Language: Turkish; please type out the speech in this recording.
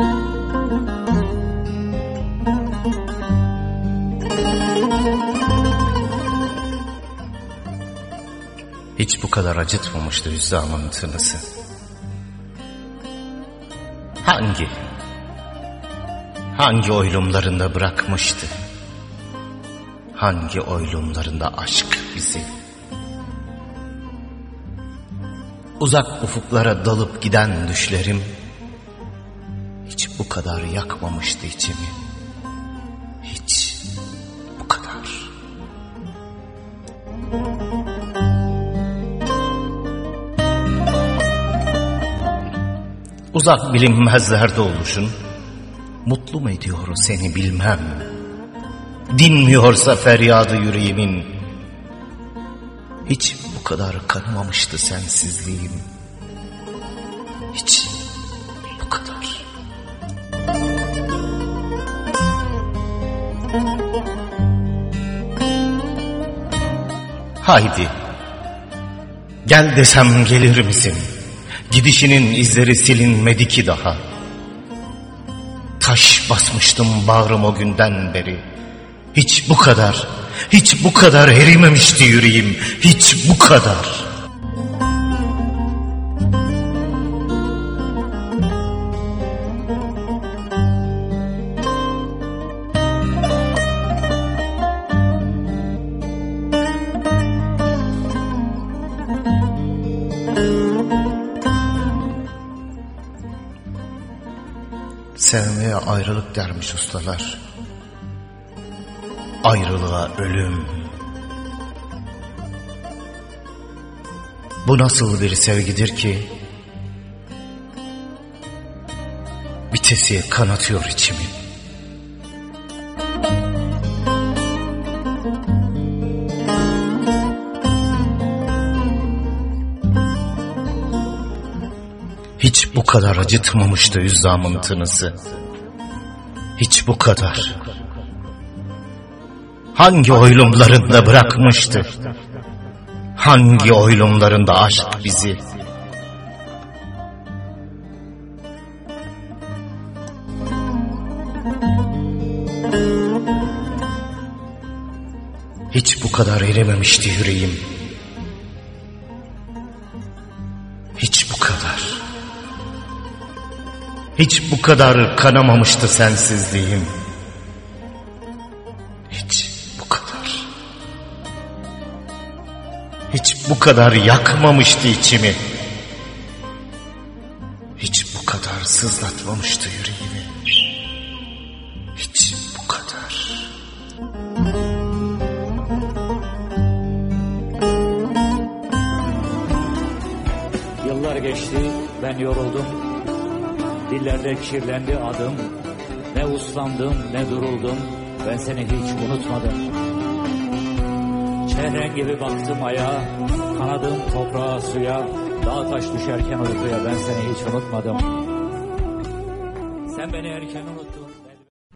Hiç bu kadar acıtmamıştı hüzzamın tınısı. Hangi oylumlarında bırakmıştı? Hangi oylumlarında aşk bizi? Uzak ufuklara dalıp giden düşlerim hiç bu kadar yakmamıştı içimi. Hiç bu kadar. Uzak bilinmezlerde oluşun mutlu mu ediyor seni bilmem. Dinmiyorsa feryadı yüreğimin, hiç bu kadar kanamamıştı sensizliğim. Hiç bu kadar. Haydi gel desem gelir misin? Gidişinin izleri silinmedi ki daha. Taş basmıştım bağrım o günden beri. Hiç bu kadar erimemişti yüreğim. Hiç bu kadar. Sevmeye ayrılık dermiş ustalar. Ayrılığa ölüm. Bu nasıl bir sevgidir ki bitesiye kanatıyor içimi. Hiç bu kadar acıtmamıştı hüzzamın tınısı. Hiç bu kadar. Hangi oylumlarında bırakmıştı? Hangi oylumlarında aşk bizi? Hiç bu kadar erimemişti yüreğim. Hiç bu kadar. Hiç bu kadar kanamamıştı sensizliğim. Hiç bu kadar. Hiç bu kadar yakmamıştı içimi. Hiç bu kadar sızlatmamıştı yüreğimi. Hiç bu kadar. Yıllar geçti, ben yoruldum. Dillerde kirlendi adım. Ne uslandım ne duruldum. Ben seni hiç unutmadım. Çehren gibi baktım aya, kanadım toprağa suya. Dağ taş düşerken uykuya ben seni hiç unutmadım. Sen beni erken unuttun.